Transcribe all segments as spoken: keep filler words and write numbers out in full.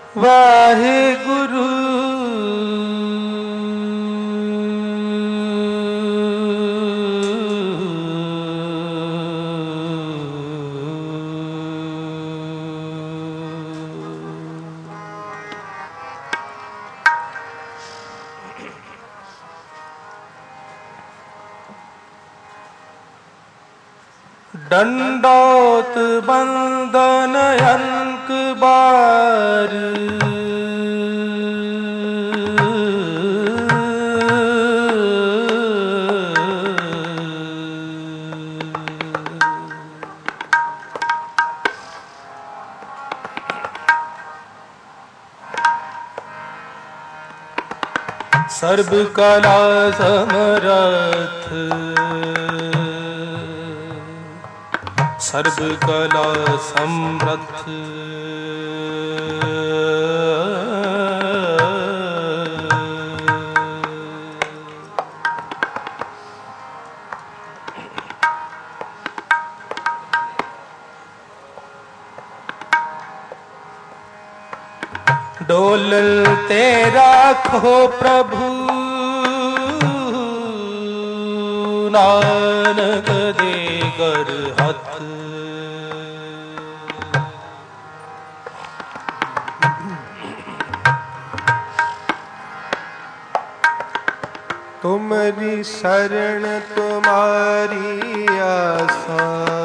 वाहिगुरु दंडोत बंदन अनक बार सर्व कला समरथ सर्व कला समृद्ध डोलते राखो प्रभु नानक दे कर हाथ तुम्हारी शरण तुम्हारी आसा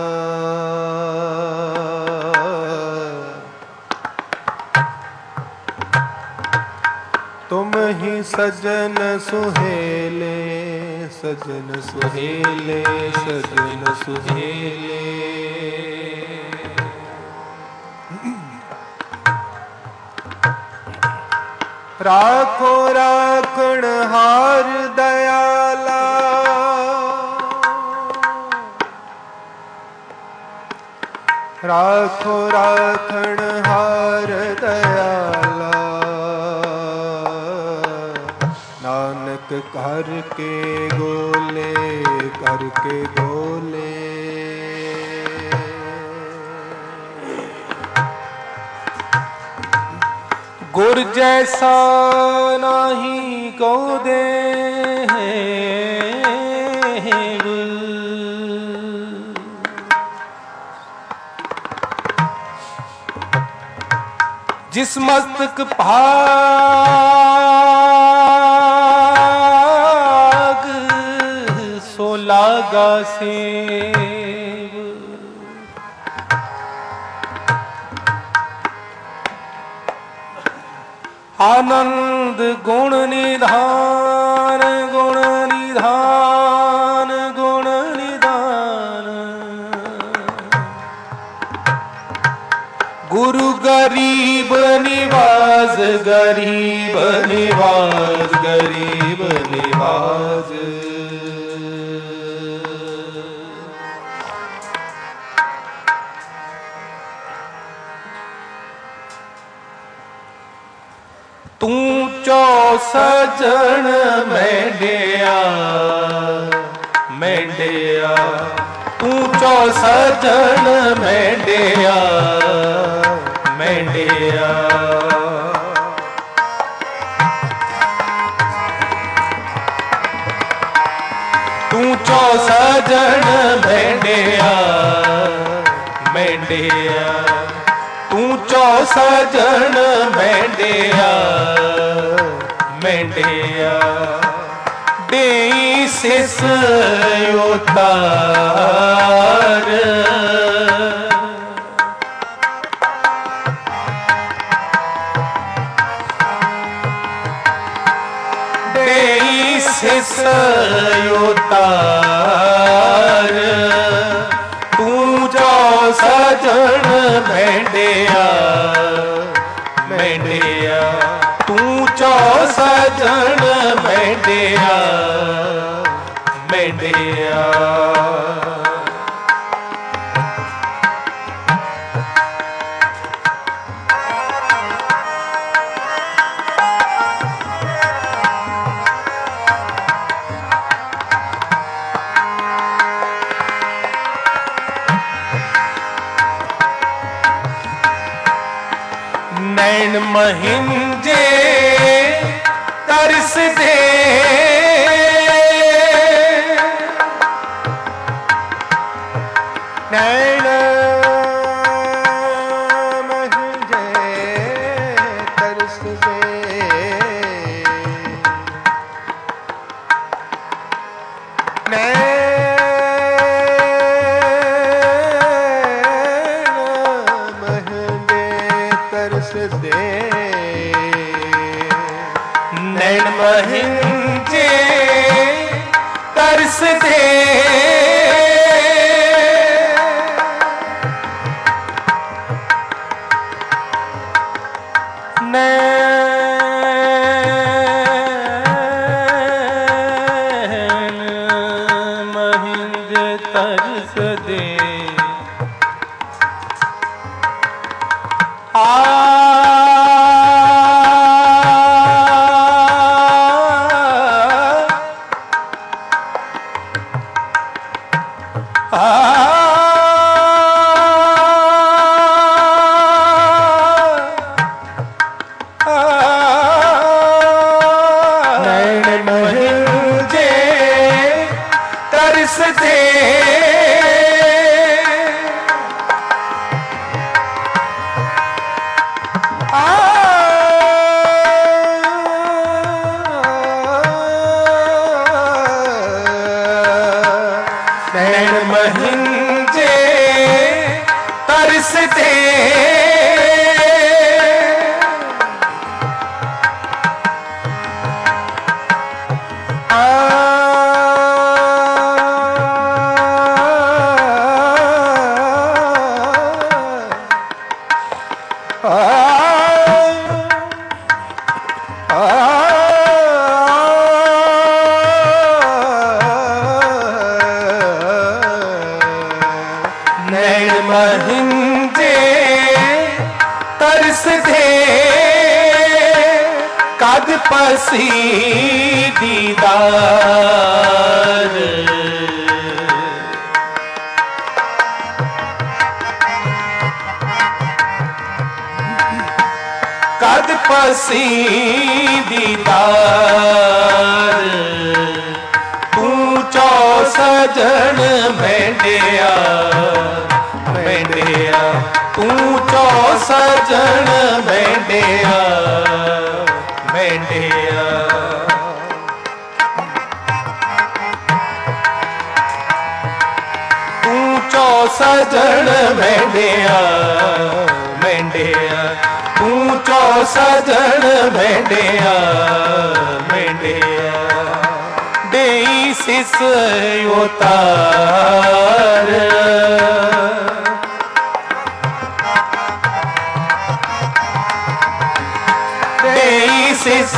तुम ही सजन सुहेले सजन सुहेले सजन सुहेले राखो राखण हार दयाला राखो राखण हार दयाला नानक करके गोले करके गोले गुर जैसा नहीं को दे जिस मस्तक भाग सो लागा से आनंद गुण निधान गुण निधान गुण निधान गुरु गरीब निवाज गरीब निवाज गरीब निवाज तू चो सजन मेंढिया मेंढिया तू चो सजन मेंढिया मेंढिया तू चो सजन मेंढिया मेंढिया तू चो सजन मेंढिया मेंढिया देई सिस उतार देई सिस उतार तू जो सजन मेंढिया मेंढिया तू चो सजन मेंढिया मेंढिया नैन महिंजे तरस दे नैन महिंजे तरस दे नैन दे नैन महिंजे तरस दे नैन महिंजे तरस दे आ नैन महिंजे तरस दे नैन महिंजे तरस दे नैन महिंजे तरस दे कद पसी दीदार कद पसी दीदार तू चौ सजन मेंढिया मेंढिया तू चौ सजन मेंढिया मेंढिया तू चौ सजन मेंढिया मेंढिया तू चौ सजन मेंढिया मेंढिया देई सिस उतार देई सिस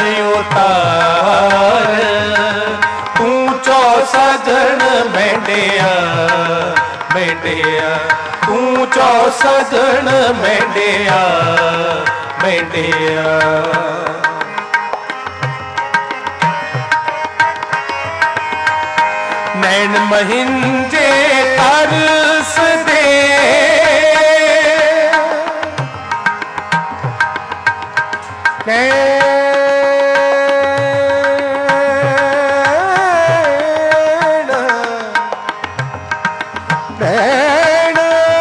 उतार तू चौ सजन मेंढिया मेंढिया तू चौ सजन मेंढिया मेंढिया नैन महिंजे तरस दे नैन नैन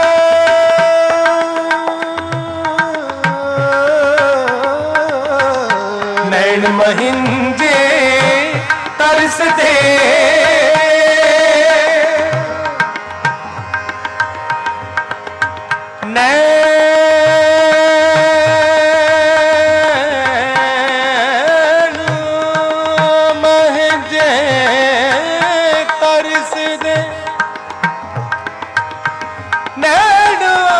नैन महिंजे तरस दे नैन महिंजे तरस दे नैन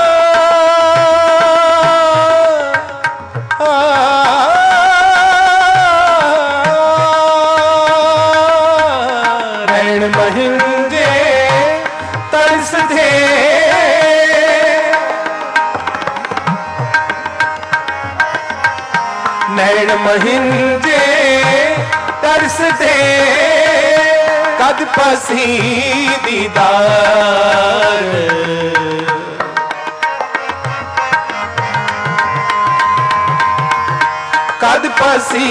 नैन महिंजे तरस दे नैन महिंजे तरस दे कद पसी दीदार कद पसी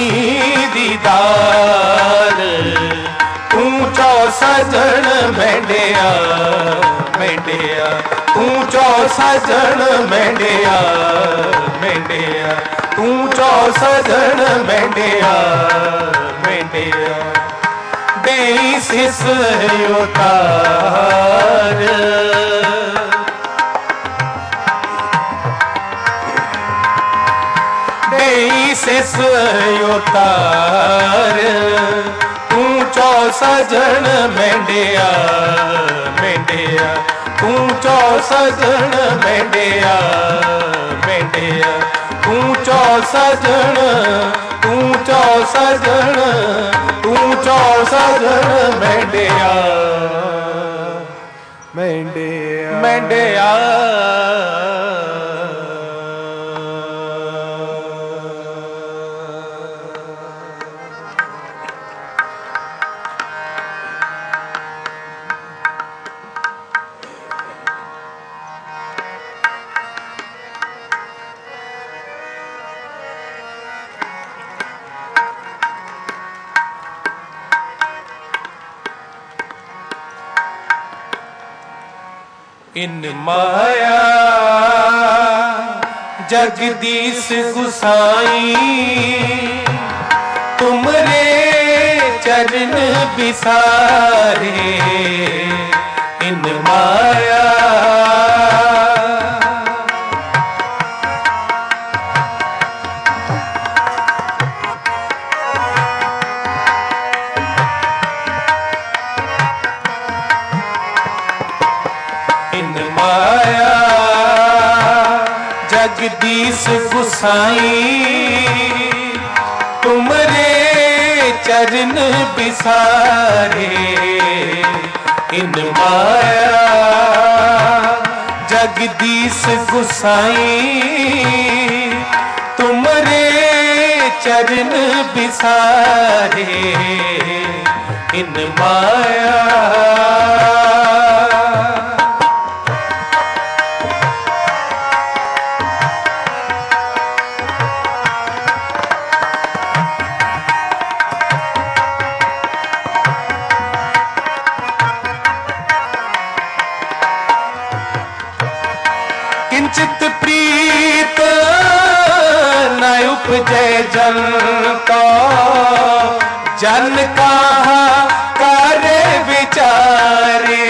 दीदार ऊंचो सजन मेंढिया मेंढिया ऊंचो सजन मेंढिया मेंढिया ऊंचो सजन मेंढिया मेंढिया देई सिस उतार देई सिस उतार ऊंचो सजन मेंढिया मेंढिया ऊंचो सजन मेंढिया मेंढिया ऊंचो सजन ऊंचो सजन ऊंचो सजन मेंढिया मेंढिया मेंढिया इन माया जगदीश गुसाई तुमरे चरण बिसारे इन माया जगदीश गुसाई तुमरे चरण बिसारे इन माया जगदीश गुसाई तुमरे चरण बिसारे इन माया किंचित प्रीत न उपजे जन को जन का करे विचारे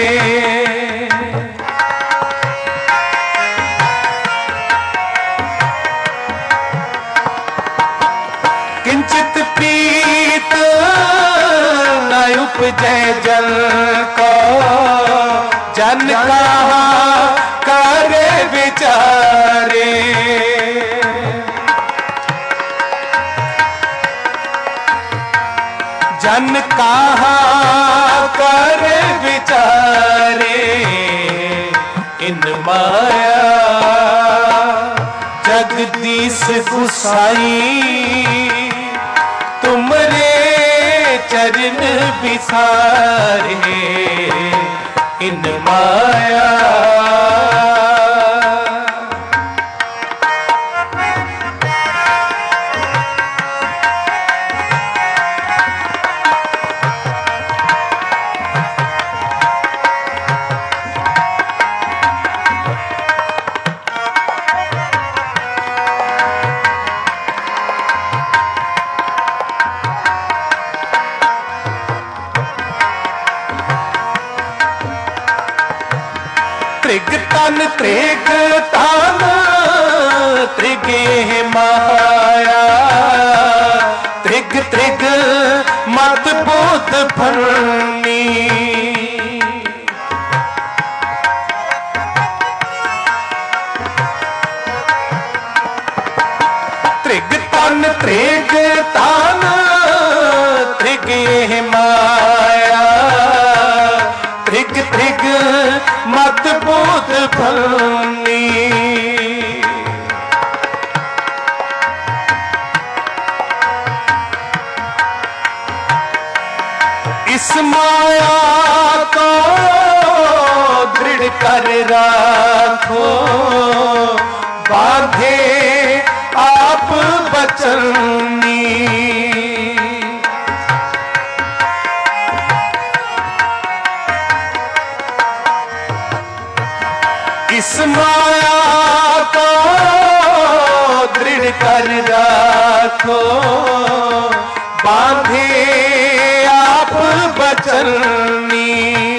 किंचित प्रीत न उपजे जन को जन का करे विचारे जन कहा करे विचारे इन माया जगदीश गुसाई तुमरे चरण बिसारे इन माया त्रिग तन त्रिग तन त्रिगे माया त्रिग त्रिग मत बोध फरनी त्रिग तन त्रिग तन त्रिगे माया त्रिग त्रिग मत बोध फलनी इस माया को दृढ़ कर राखो बांधे आप बचन राखो बांधे आप बचनी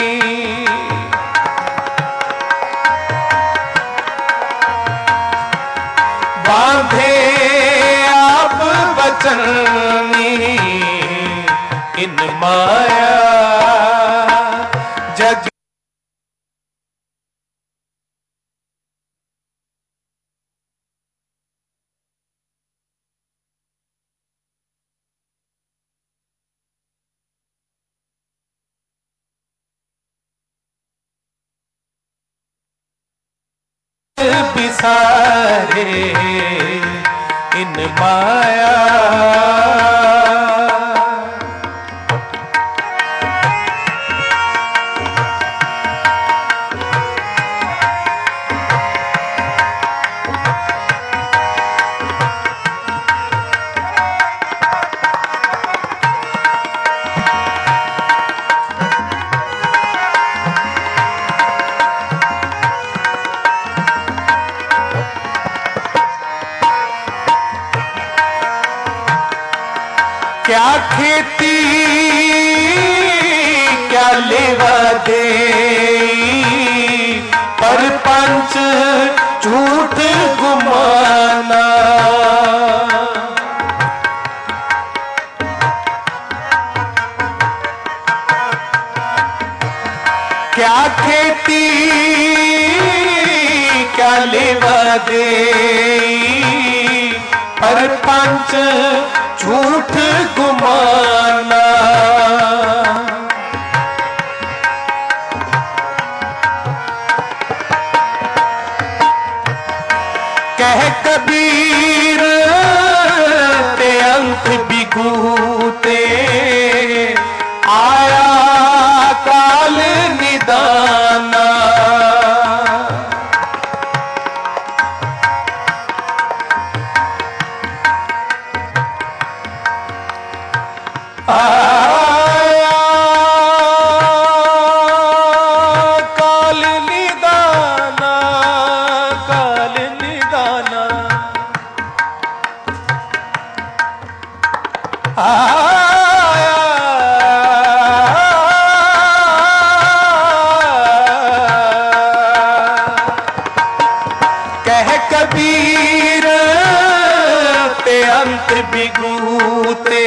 बांधे आप बचनी इन माया जग बिसारे इन माया क्या खेती क्या लेवा दे पर पंच झूठ गुमाना क्या खेती क्या लेवा दे पर पंच झूठ गुमाना कह कबीर ते अंत बिगूते आया काल निदाना आया काल निदाना काल निदाना आया कह कबीर ते अंत बिगूते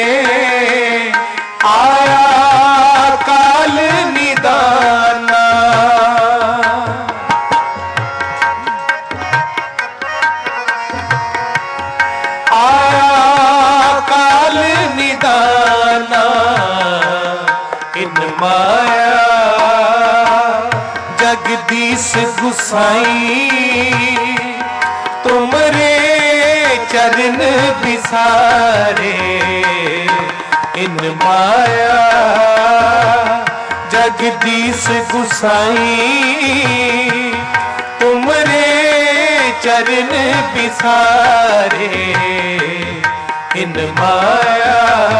आया काल निदाना आया काल निदाना इन माया जगदीश गुसाई तुमरे चरण बिसारे इन माया जगदीश गुसाई तुमरे चरण बिसारे इन माया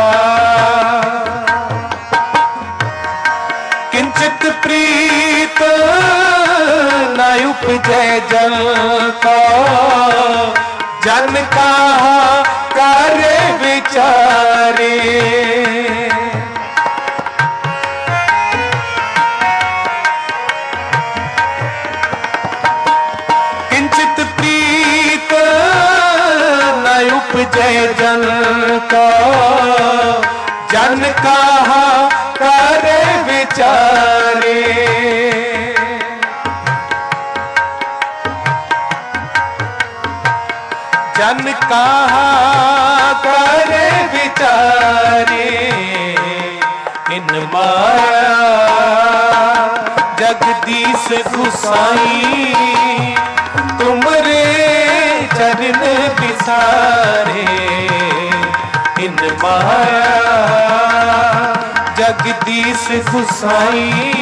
किंचित प्रीत न उपजै जन को जन का कार्य विचारे किंचित प्रीत न उपजै जन को जन का कार्य विचारे जन कहा कर विचारे इन माया जगदीश गुसाई तुमरे चरण बिसारे इन माया जगदीश गुसाई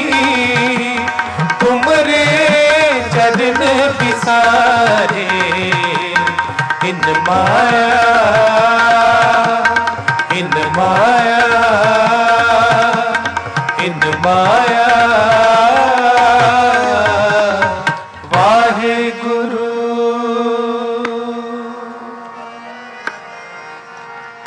तुमरे चरण बिसारे इन माया इन माया इन माया वाहे गुरु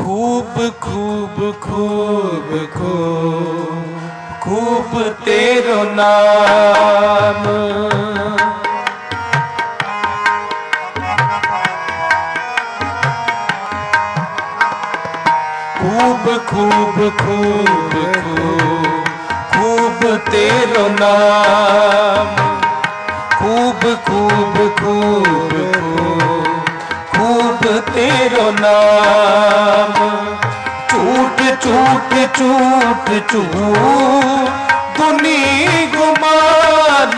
खूब खूब खूब खूब खूब तेरो नाम। खूब खूब खूब खूब खूब तेरो नाम। खूब खूब खूब खूब खूब तेरो नाम। चूट चूट चूट चूट दुनी गुमान।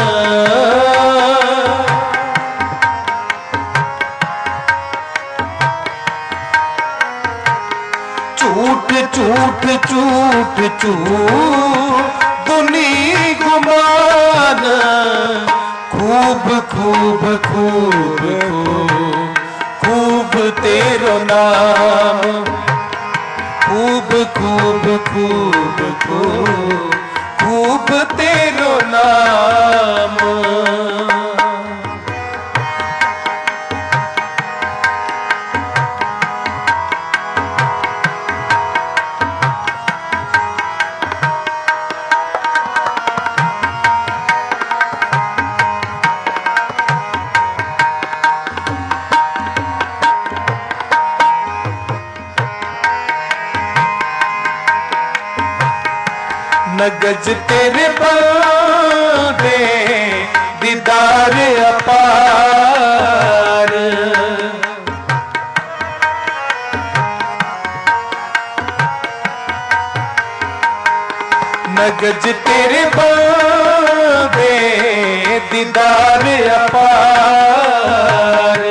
चूट चूट चूट चूट दुनी गुमान। खूब खूब खूब खूब खूब तेरो नाम। खूब खूब खूब खूब खूब तेरो नाम। नगज तेरे बंदे दीदार अपार। नगज तेरे बंदे दीदार अपार।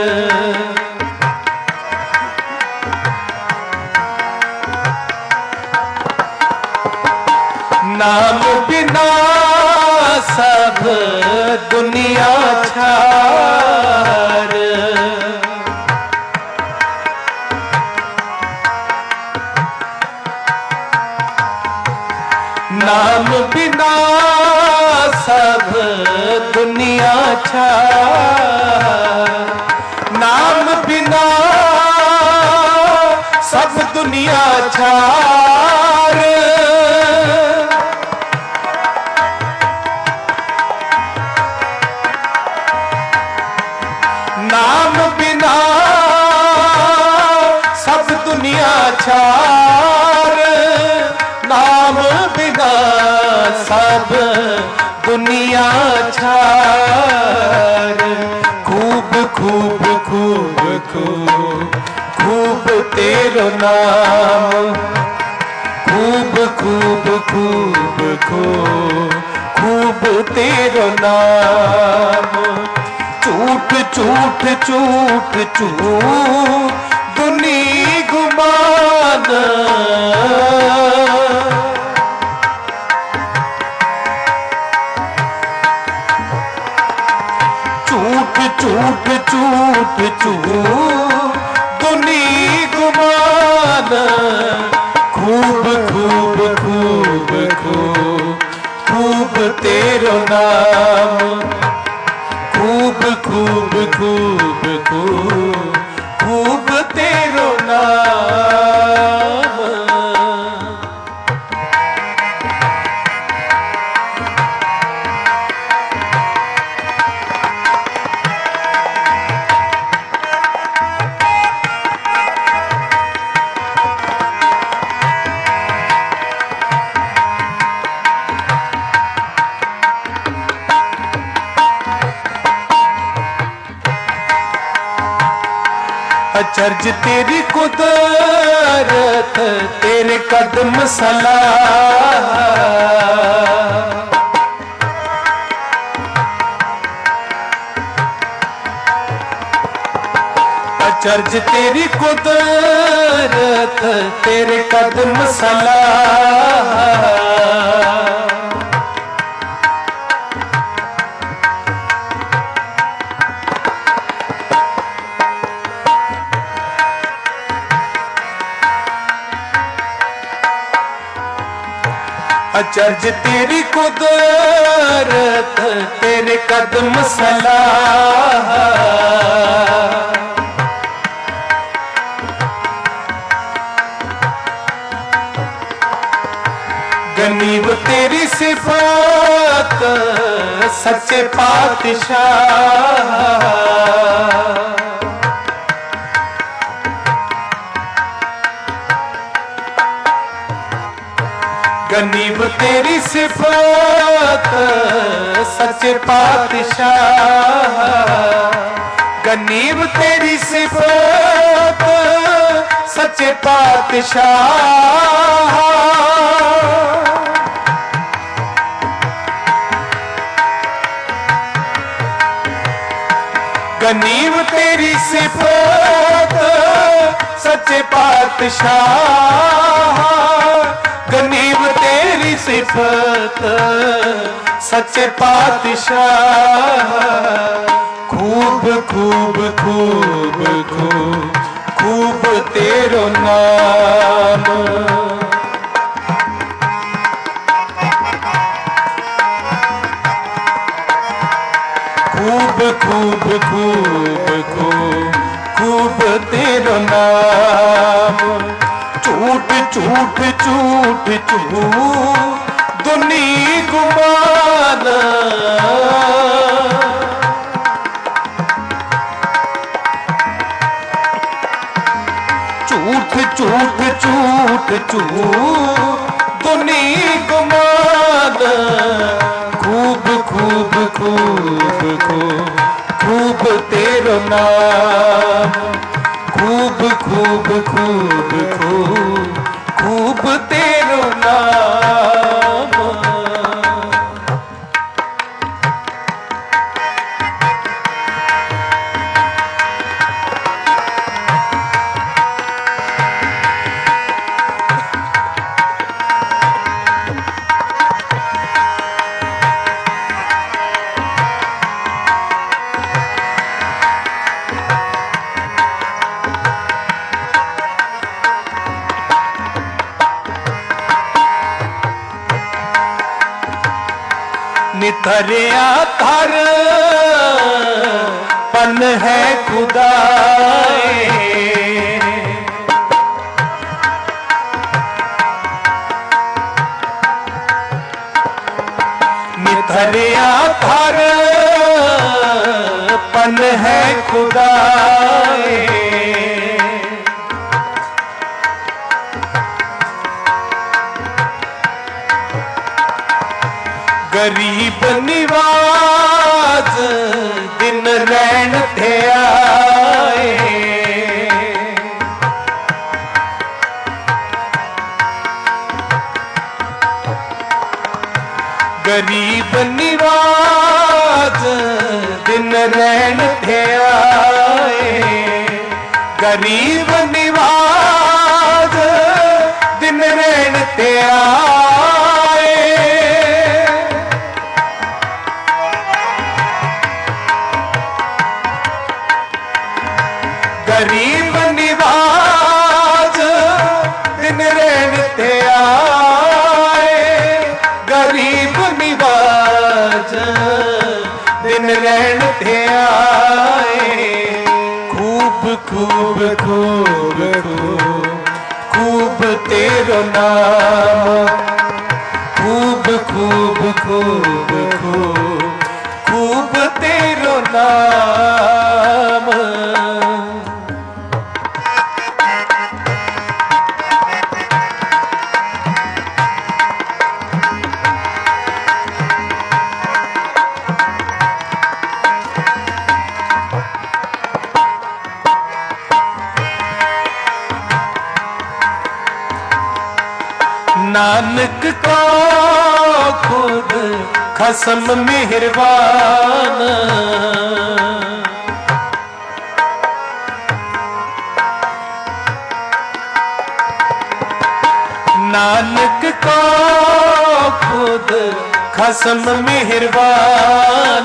नाम बिना सब दुनिया छार। नाम बिना सब दुनिया छार। नाम बिना सब दुनिया छार। नाम बिना सब दुनिया छार। नाम बिना सब दुनिया छार। खूब खूब खूब खूब खूब तेरो नाम। खूब खूब खूब खूब खूब तेरो नाम। चूट चूट चूट चूट दुनी गुमान। चूट चूट चूट चूट दुनी गुमान। खूब खूब खूब खूब खूब तेरो नाम। खूब खूब खूब खूब खूब तेरो नाम। अचरज तेरी कुदरत तेरे कदम सलाह। अचरज तेरी कुदरत तेरे कदम सलाह। अचरज तेरी कुदरत तेरे कदम सलाह। गनीब तेरी सिफात सच्चे पातशाह, गनीब तेरी सिफात सच्चे पातशाह, गनीब तेरी सिफात सच्चे पातशाह। गनीब तेरी सिफत सच्चे पातशाह, गनीब तेरी सिफत सच्चे पातशाह। खूब खूब खूब खूब खूब तेरो नाम, खूब खूब खूब खूब खूब तेरो नाम। झूठ झूठ झूठ झूठ दुनी गुमान, झूठ झूठ झूठ झूठ दुनी गुमान। खूब खूब खूब खूब खूब तेरो नाम, खूब खूब खूब खूब खूब तेरो नाम। निथरिया थर पन है खुदाए, निथरिया थर पन है खुदाए। गरीब निवाज दिन रैन थे आए, गरीब निवाज दिन रैन थे आए, गरीब निवाज दिन रैन थे आए। गरीब निवाज दिन रैन थे आए, गरीब निवाज दिन रैन थे आए। खूब खूब खूब खूब खूब तेरो नाम, खूब खूब खूब खूब खूब तेरो नाम। नानक को खुद खसम मेहरबान, नानक को खुद खसम मेहरबान।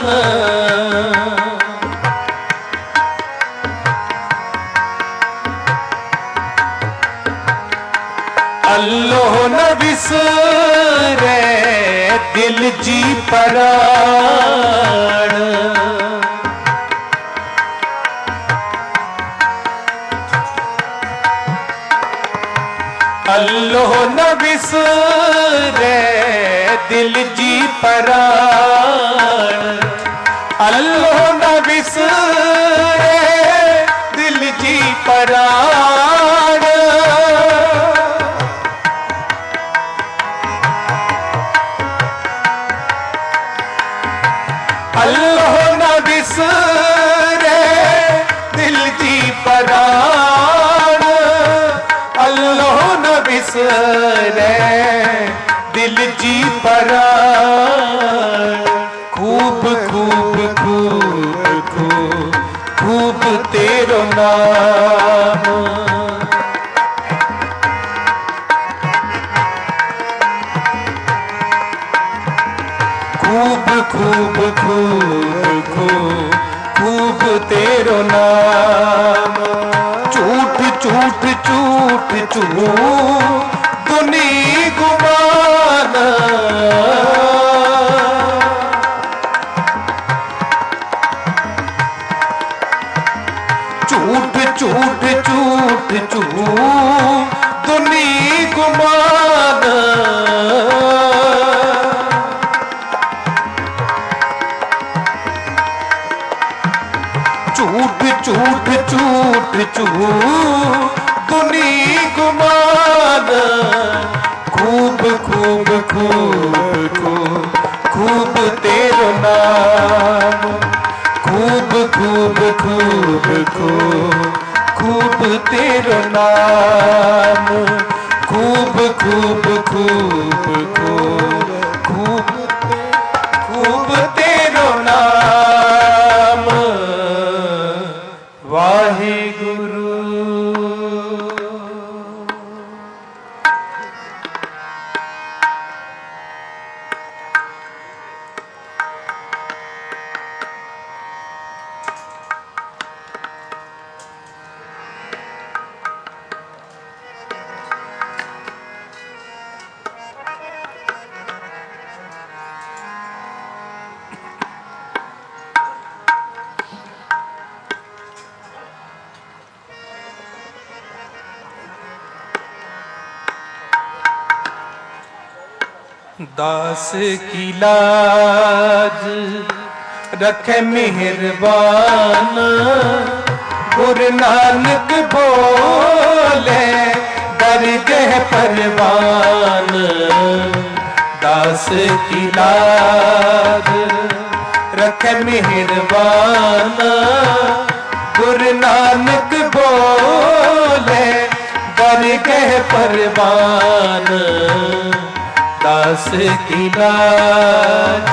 अल्लाह न बिसरे दिल जी पराण, अल्लाह न बिसरे दिल जी पराण, अल्लाह न बिसरे दिल जी पराण। अल्लाह न बिसरे दिल जी पराण, अल्लाह न बिसरे दिल जी पराण। खूब खूब खूब खूब खूब तेरो नाम, खूब खूब खूब खूब खूब तेरो नाम। झूठ झूठ झूठ झूठ दुनी गुमान, झूठ झूठ झूठ झूठ दुनी गुमान। झूठ झूठ झूठ झूठ दुनी गुमान। खूब खूब खूब खूब खूब तेरो नाम, खूब खूब खूब खूब खूब तेरो नाम, खूब खूब खूब खूब खूब खूब तेरो नाम। वाहिगुरु। दास की लाज रखे मेहरबान, गुरु नानक बोले दरगह परवान। दास की लाज रखे मेहरबान, गुरु नानक बोले दरगह परवान। दास की लाज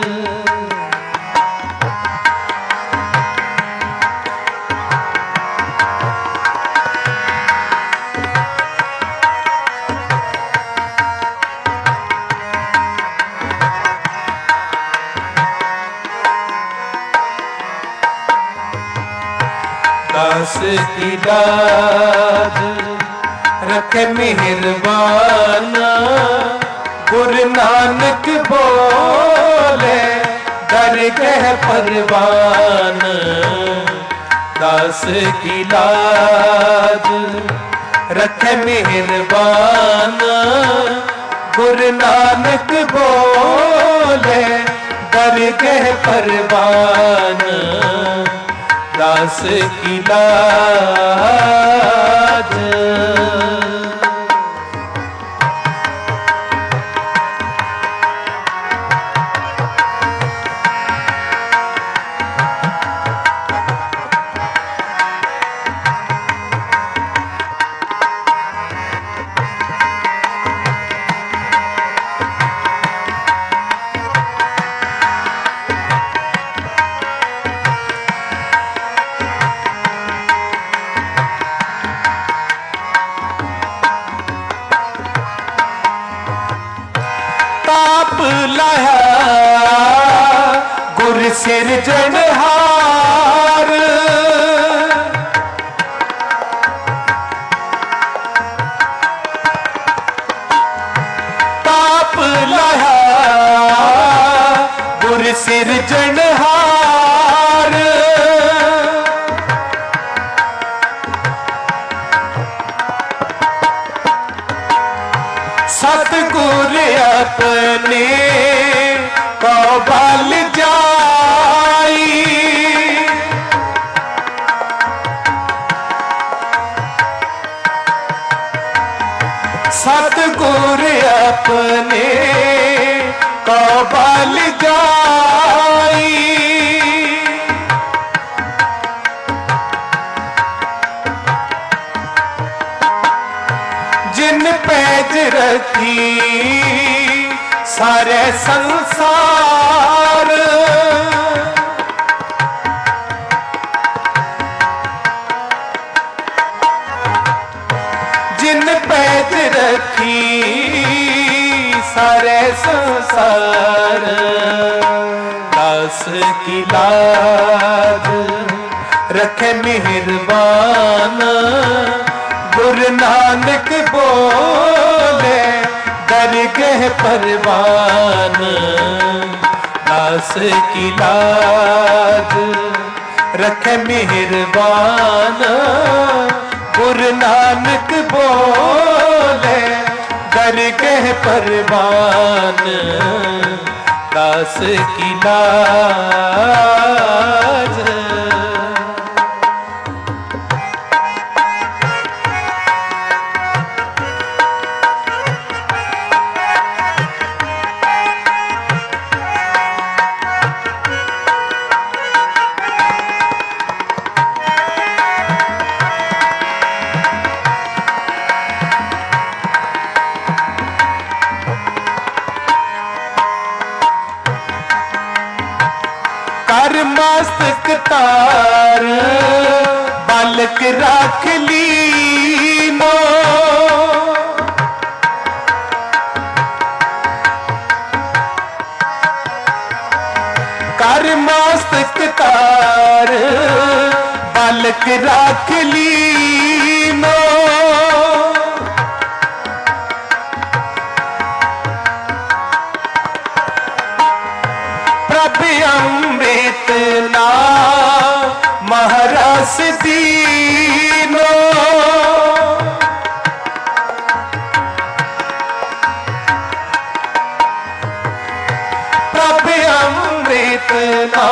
दास की लाज रखे मेहरबाना, गुरु नानक बोले दरगह परवान। दास की लाज रखे मेहरबाना, गुरु नानक बोले दरगह परवान। दास की लाज लाया गुर सिरजनहार। ताप लाया गुर सिरजनहार। सतगुर अपने को बल जाई, सतगुर अपने को बल जाई। जिन पैज रखी सारे संसार, जिन पैज रखी सारे संसार, दास की लाज रखे मेहरबान। गुरु नानक बोले दरगह परवान, दास की लाज रखे मेहरबान। गुरु नानक बोले दरगह परवान, दास की लाज। मस्तक तार बालक राख लीनो, कर मस्तक तार बालक राख लीनो। प्रभ अमृत ना महरस दीनो, प्रभ अमृत ना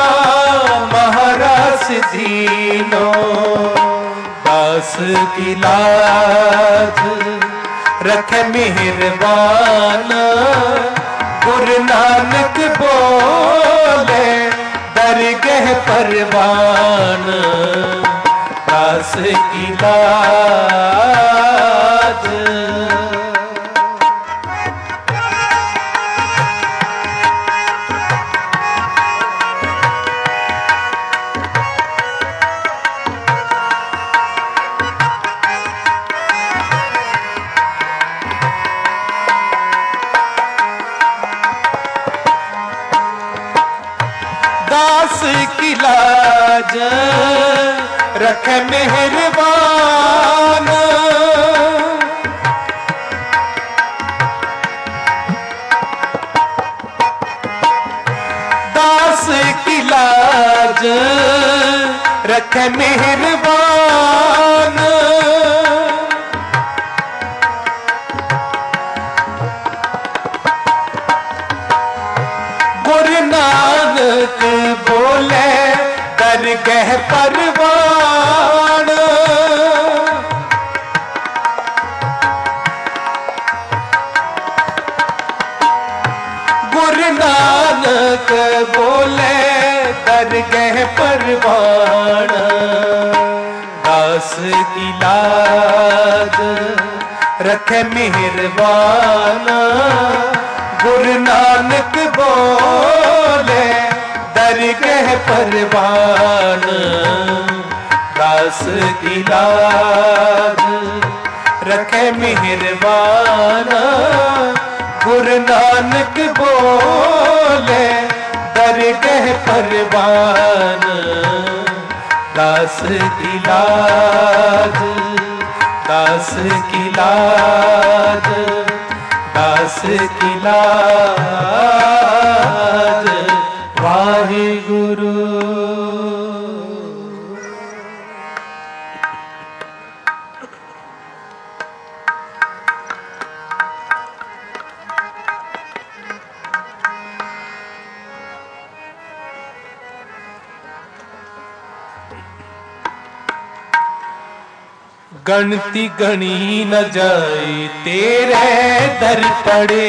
महरस दीनो। दास की लाज रखे मेहरबान। गुरु नानक बोले दरगह परवान, दास की लाज। दास की लाज रख मेहरबान। दास की लाज रख मेहरबान। गुरु नानक बोले दरगह परवान। गुरु नानक बोले दरगह परवान। दास की लाज रखे मेहरबान। गुरु नानक बोले दरगह परवान। दास की लाज रखे मेहरबान। गुरु नानक बोले दरगह परवान। दास की लाज, दास की लाज, दास की लाज। वाहिगुरु। गणती गणी न जाए तेरे दर पड़े,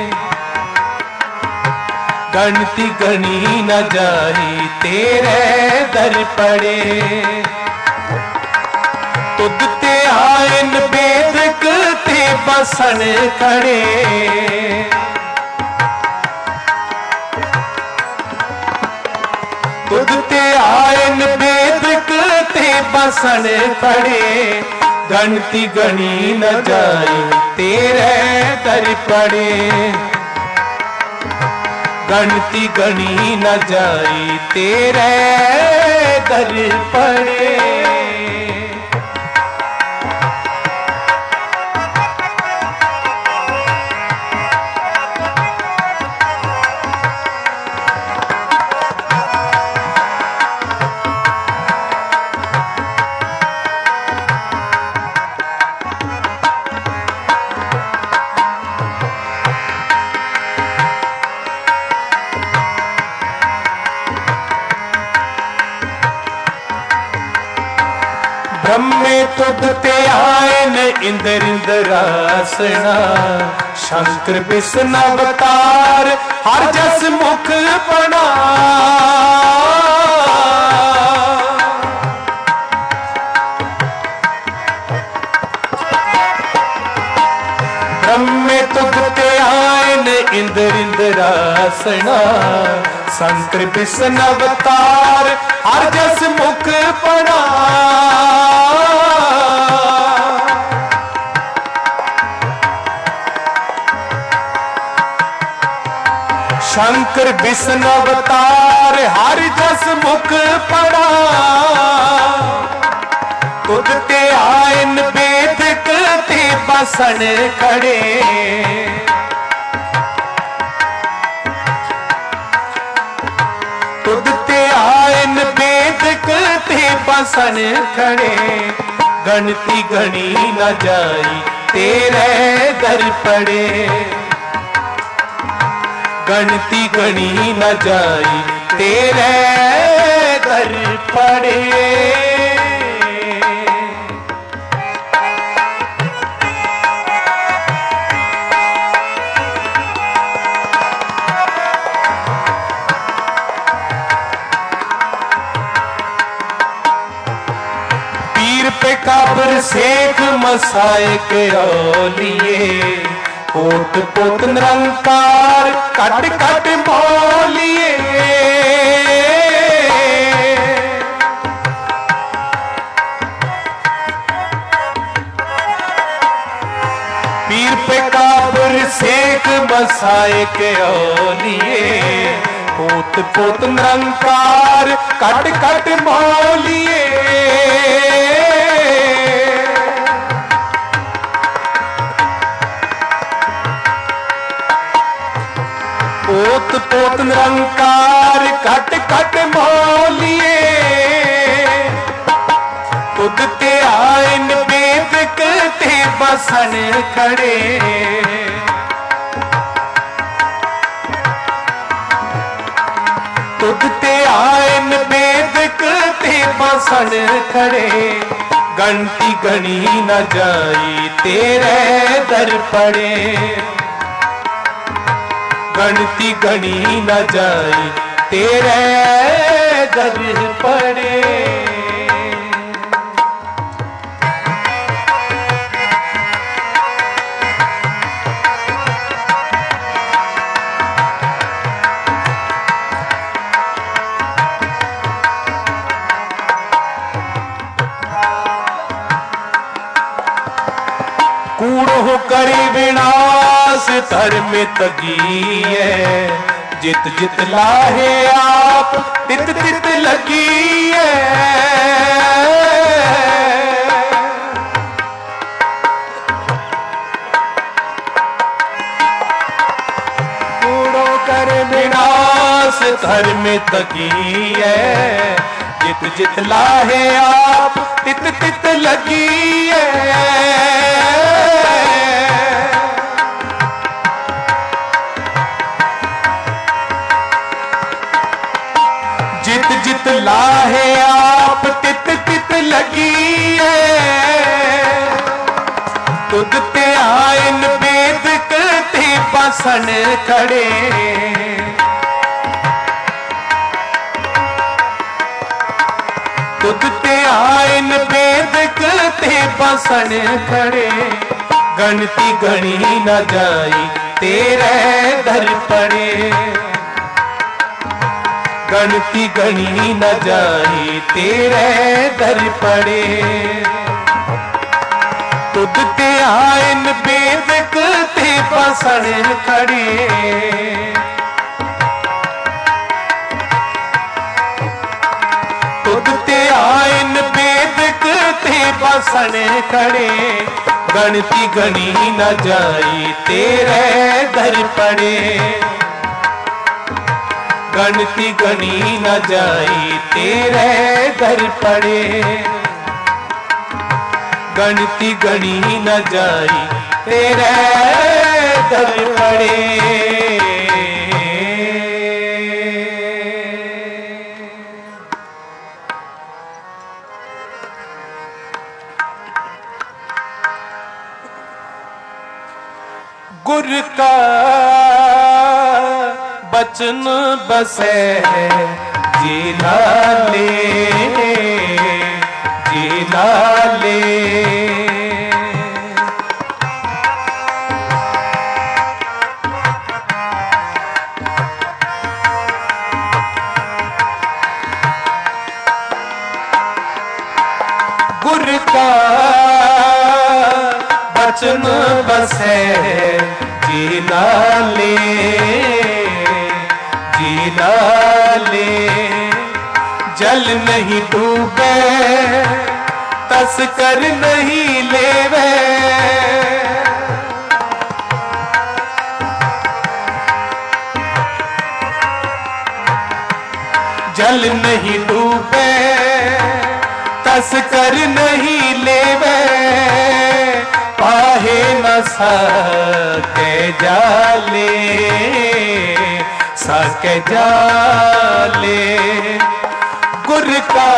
गणती गणी न जाए तेरे दर पड़े। तुद ते आयन बेदक ते बसन खड़े, तुद ते आयन बेदक ते बसन खड़े। गणती गणी न जाए तेरे दर पड़े, गणती गणी न जाए तेरे दर पड़े। ब्रह्मे तुद ते आयन इंद्र इंद्रासना, शंकर बिसन अवतार हर जस मुख पड़ा। ब्रह्मे तुद ते आयन इंद्र इंद्रासना, शंकर बिसन अवतार हर जस मुख पड़ा। शंकर बिसन अवतार हर जस मुख पड़ा। तुद ते आयन बेदक ते बसन खड़े, तुद ते आयन बेदक ते बसन खड़े। गणती गणी न जाई तेरे दर पड़े, गणती गणी न जाई तेरे दर पड़े। पीर पे काबर शेख मसाए के औलिए, पोत पोत निरंकार कट कट बोलिए। पीर पे काबर शेख बसाए के औलिए, पोत पोत निरंकार कट कट बोलिए। पोत पोत निरंकार कट कट बोलिए। तुद ते आयन बेदक ते बसन खड़े, तुद ते आयन बेदक ते बसन खड़े। गणती गणी न जाई तेरे दर पड़े, गणती गणी न जाई तेरे दर पड़े। कूड़ो करे विनाश धर्म तगिए, जित जित लाहे आप तित तित लगिए। कूड़ो करे विनाश धर्म तगिए, जित जित लाहे आप तित तित लगिए। जित जित लाहे आप तित तित लगी है। तुद ते आयन वेद ते बसन खड़े, तुद ते आयन वेद ते बसन खड़े। गणती गणी न जाई तेरे दर पड़े, गणती गणी न जाई तेरे दर पड़े। तुद ते आयन वेद ते बसन खड़े, तुद ते आयन वेद ते बसन खड़े। गणती गणी न जाई तेरे दर पड़े, गणती गणी न जाई तेरे दर पड़े, गणती गणी न जाई तेरे दर पड़े। गुर का बचन बसे जी लाले, जी लाले। गुर का बचन बसे जी लाले, जी लाले। जल नहीं डूबे तस्कर नहीं लेवे, जल नहीं डूबे तस्कर नहीं लेवे। पाहे न सके जाले, सके जाले। गुर का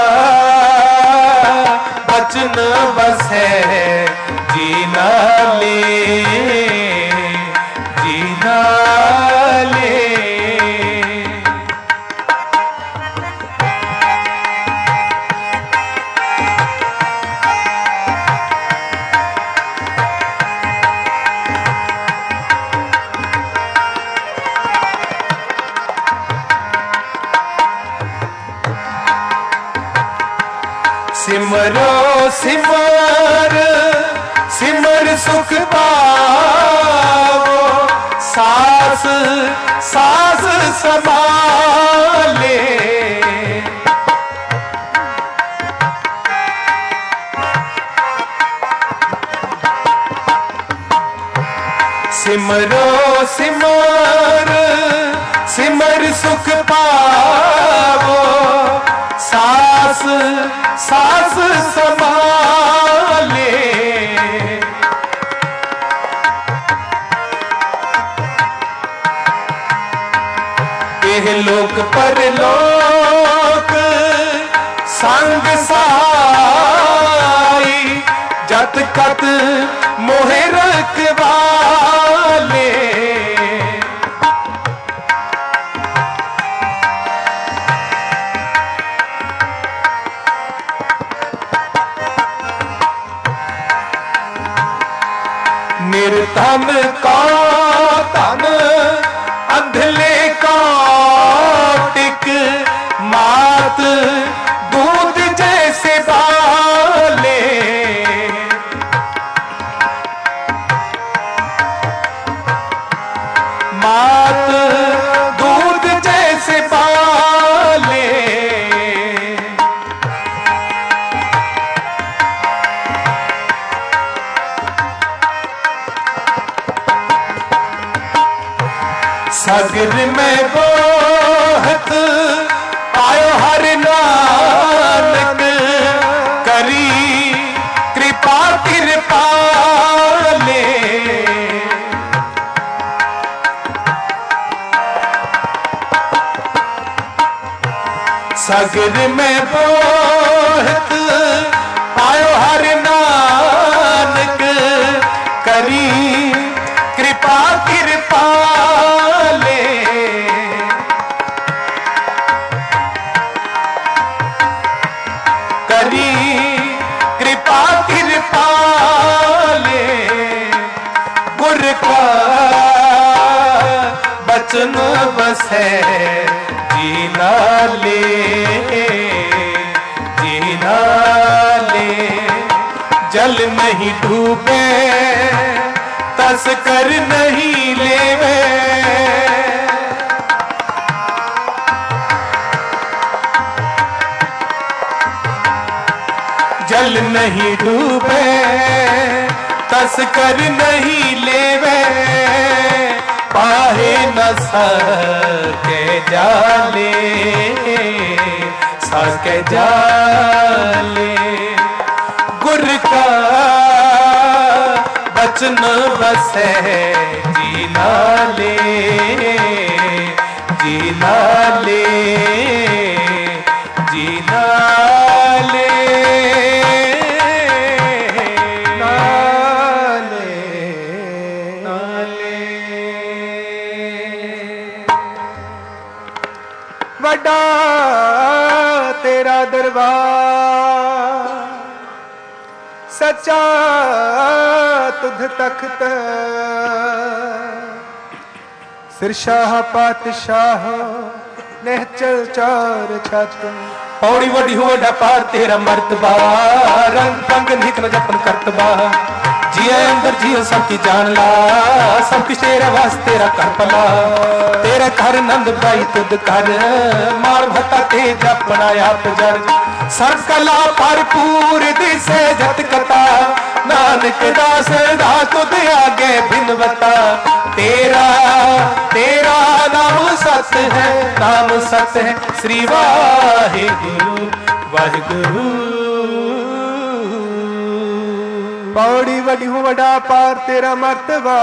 बचन बसे जी नाले, जी नाले। सिमरो सिमर सिमर सुख पाओ, सास सास संभाले। सिमरो सिमर सिमर सुख पाओ, सास सास संभाले। एह लोक परलोक संग साई, जत कत मोहे रखवाले। निर्धन का धन अंधले का टिक, मात दूध जैसे बाले। मात दूध जैसे बाले। सागर में बोहत आयो हर नानक, करी कृपा कृपाले। सागर में बोहत आयो हर नानक, करी कृपा कृपाले करी कृपा कृपाले गुर का बचन बसे जीना ले जीना ले जल नहीं डूबे तस्कर नहीं लेवे जल नहीं डूबे तस्कर नहीं लेवे पाहे न सके जाले सके जाले गुर का बचन बसे जीना ले जीना ले जीना ले नाले नाले वड्डा तेरा दरबार सच्चा तुध तख्त सिरशाह पातशाह निहचल चार छत पौड़ी वड्डी हो वड्डा पार तेरा मर्तबा रंग पंग निकल जपन करतबा जिया अंदर जियो सब की जान ला सब कुछ तेरा वास्ते तेरा कर पला तेरा घर नंद भाई तुद कर मार भत्ता तेज अपना आप जर सर्व कला भरपूर दिसे जत कथा नानक दास दा तुद आगे बिनवता तेरा तेरा नाम सत है नाम सत है श्री वाहिगुरु वाहिगुरु पौड़ी वड्डी हूँ वड्डा पार तेरा मर्तबा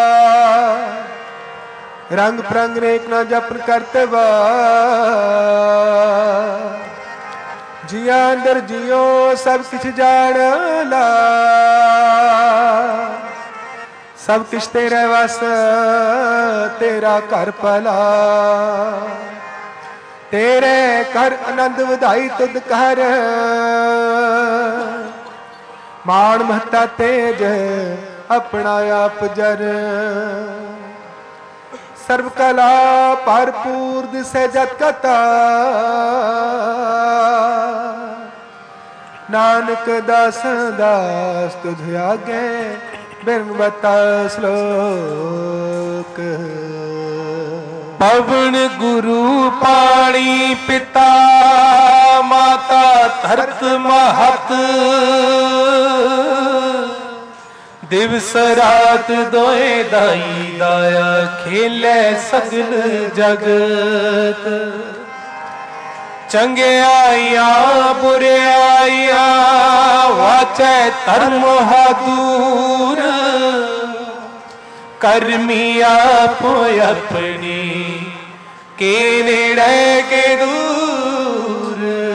रंग प्रंग रेख ना जपन करतबा जिया अंदर जियो सब कुछ जान ला सब कुछ तेरे वस तेरा कर पला तेरे कर आनंद वधाई तुद कर मान महता तेज अपना आप जर सर्व कला भरपूर दिसे जत कथा नानक दास दास तुझ आगे बिनवता श्लोक पवन गुरु पाणी पिता माता धरत महत दिवस रात दोए दाई दाया खेले सगल जगत चंगे आइया बुरे आइया वाचे धर्म दूर करमी आप अपनी के नेड़े के दूर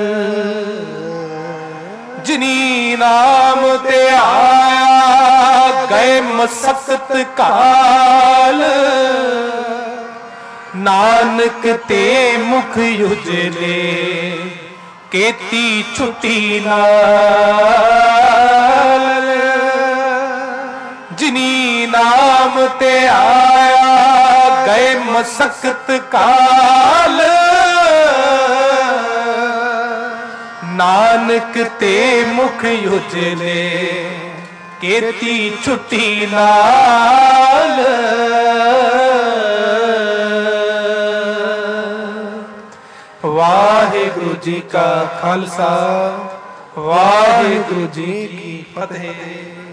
जिनी नाम ते आया गए मसक्त काल नानक ते मुख युजले केती छुट्टी नाल जिनी नाम ते आया गए मसक्त काल नानक ते मुख युजले केती छुट्टी नाल वाहिगुरु जी का खालसा वाहिगुरु जी की फतेह।